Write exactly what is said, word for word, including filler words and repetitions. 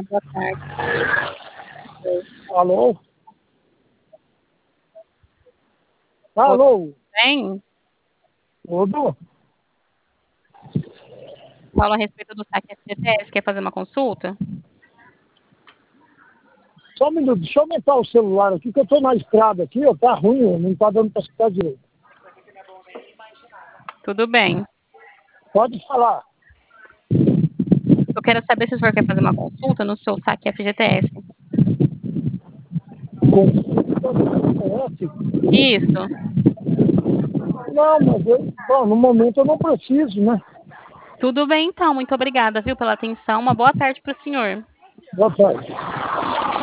boa tarde. Alô? Alô? Bem? Tudo? Fala a respeito do saque F G T S, quer fazer uma consulta? Só um minuto, deixa eu aumentar o celular aqui, que eu tô na estrada aqui, ó, tá ruim, ó, não tá dando pra escutar direito. Tudo bem. Pode falar. Eu quero saber se o senhor quer fazer uma consulta no seu saque F G T S. Consulta? Isso. Não, mas eu, bom, no momento eu não preciso, né? Tudo bem, então. Muito obrigada, viu, pela atenção. Uma boa tarde para o senhor. Boa tarde.